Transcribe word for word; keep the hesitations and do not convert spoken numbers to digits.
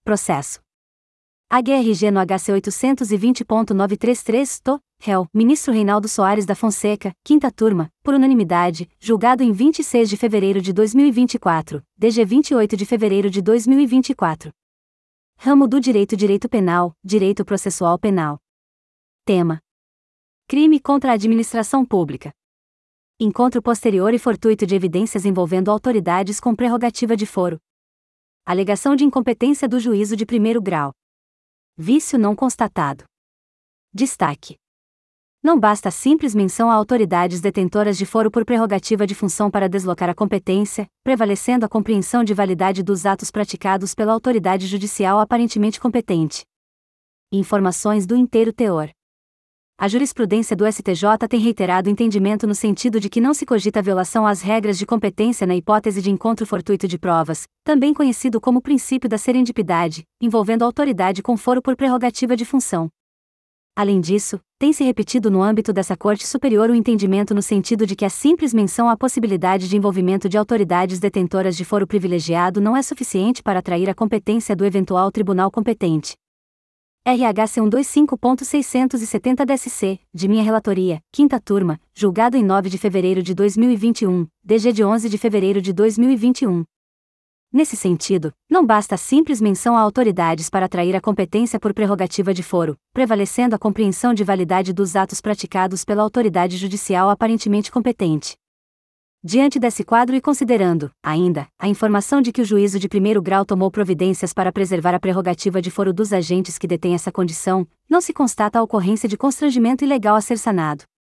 processo. A G R G no H C oitocentos e vinte ponto novecentos e trinta e três, T O, réu, ministro Reinaldo Soares da Fonseca, quinta turma, por unanimidade, julgado em vinte e seis de fevereiro de dois mil e vinte e quatro, D G vinte e oito de fevereiro de dois mil e vinte e quatro. Ramo do Direito Direito Penal, Direito Processual Penal. Tema: crime contra a administração pública. Encontro posterior e fortuito de evidências envolvendo autoridades com prerrogativa de foro. Alegação de incompetência do juízo de primeiro grau. Vício não constatado. Destaque: não basta a simples menção a autoridades detentoras de foro por prerrogativa de função para deslocar a competência, prevalecendo a compreensão de validade dos atos praticados pela autoridade judicial aparentemente competente. Informações do inteiro teor. A jurisprudência do S T J tem reiterado o entendimento no sentido de que não se cogita violação às regras de competência na hipótese de encontro fortuito de provas, também conhecido como princípio da serendipidade, envolvendo autoridade com foro por prerrogativa de função. Além disso, tem-se repetido no âmbito dessa Corte Superior o entendimento no sentido de que a simples menção à possibilidade de envolvimento de autoridades detentoras de foro privilegiado não é suficiente para atrair a competência do eventual tribunal competente. R H C cento e vinte e cinco ponto seiscentos e setenta D S C, de minha relatoria, quinta turma, julgado em nove de fevereiro de dois mil e vinte e um, D G de onze de fevereiro de dois mil e vinte e um. Nesse sentido, não basta a simples menção a autoridades para atrair a competência por prerrogativa de foro, prevalecendo a compreensão de validade dos atos praticados pela autoridade judicial aparentemente competente. Diante desse quadro e considerando, ainda, a informação de que o juízo de primeiro grau tomou providências para preservar a prerrogativa de foro dos agentes que detêm essa condição, não se constata a ocorrência de constrangimento ilegal a ser sanado.